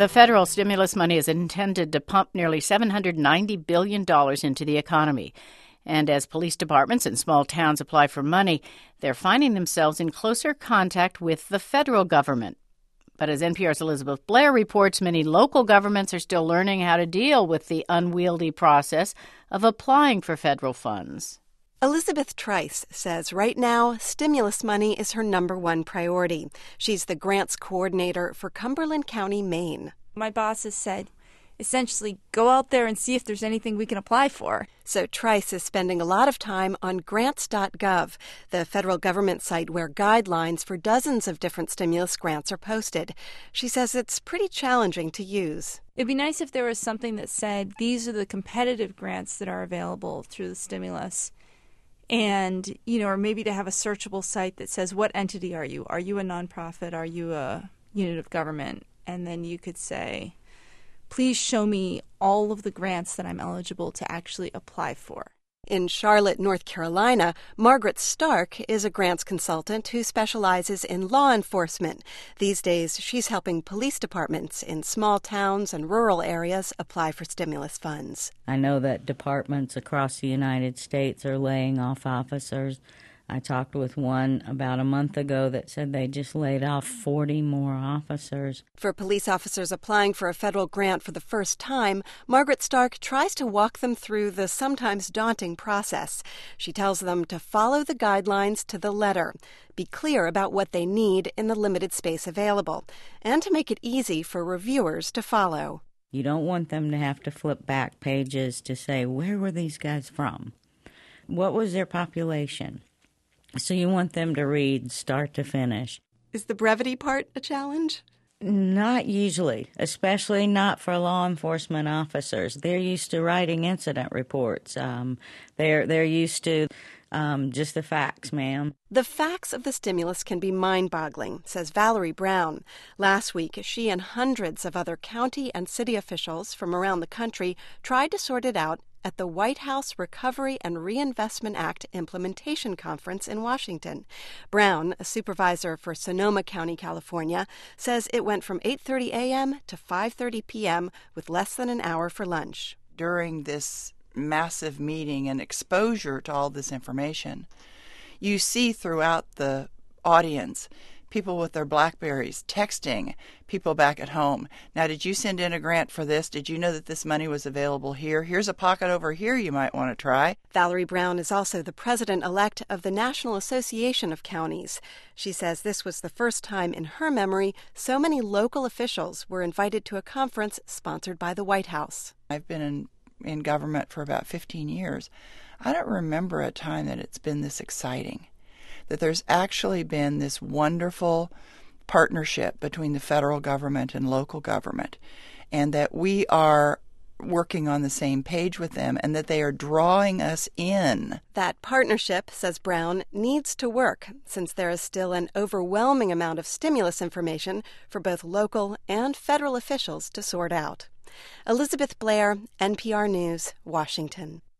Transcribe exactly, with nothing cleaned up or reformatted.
The federal stimulus money is intended to pump nearly seven hundred ninety billion dollars into the economy. And as police departments in small towns apply for money, they're finding themselves in closer contact with the federal government. But as N P R's Elizabeth Blair reports, many local governments are still learning how to deal with the unwieldy process of applying for federal funds. Elizabeth Trice says right now, stimulus money is her number one priority. She's the grants coordinator for Cumberland County, Maine. My boss has said, essentially, go out there and see if there's anything we can apply for. So Trice is spending a lot of time on grants dot gov, the federal government site where guidelines for dozens of different stimulus grants are posted. She says it's pretty challenging to use. It'd be nice if there was something that said, these are the competitive grants that are available through the stimulus. And, you know, or maybe to have a searchable site that says, what entity are you? Are you a nonprofit? Are you a unit of government? And then you could say, please show me all of the grants that I'm eligible to actually apply for. In Charlotte, North Carolina, Margaret Stark is a grants consultant who specializes in law enforcement. These days, she's helping police departments in small towns and rural areas apply for stimulus funds. I know that departments across the United States are laying off officers. I talked with one about a month ago that said they just laid off forty more officers. For police officers applying for a federal grant for the first time, Margaret Stark tries to walk them through the sometimes daunting process. She tells them to follow the guidelines to the letter, be clear about what they need in the limited space available, and to make it easy for reviewers to follow. You don't want them to have to flip back pages to say, where were these guys from? What was their population? So you want them to read start to finish. Is the brevity part a challenge? Not usually, especially not for law enforcement officers. They're used to writing incident reports. Um, they're they're used to um, just the facts, ma'am. The facts of the stimulus can be mind-boggling, says Valerie Brown. Last week, she and hundreds of other county and city officials from around the country tried to sort it out at the White House Recovery and Reinvestment Act Implementation Conference in Washington. Brown, a supervisor for Sonoma County, California, says it went from eight thirty a.m. to five thirty p.m. with less than an hour for lunch. During this massive meeting and exposure to all this information, you see throughout the audience people with their BlackBerries texting people back at home. Now, did you send in a grant for this? Did you know that this money was available here? Here's a pocket over here you might want to try. Valerie Brown is also the president-elect of the National Association of Counties. She says this was the first time in her memory so many local officials were invited to a conference sponsored by the White House. I've been in, in government for about fifteen years. I don't remember a time that it's been this exciting, that there's actually been this wonderful partnership between the federal government and local government, and that we are working on the same page with them, and that they are drawing us in. That partnership, says Brown, needs to work, since there is still an overwhelming amount of stimulus information for both local and federal officials to sort out. Elizabeth Blair, N P R News, Washington.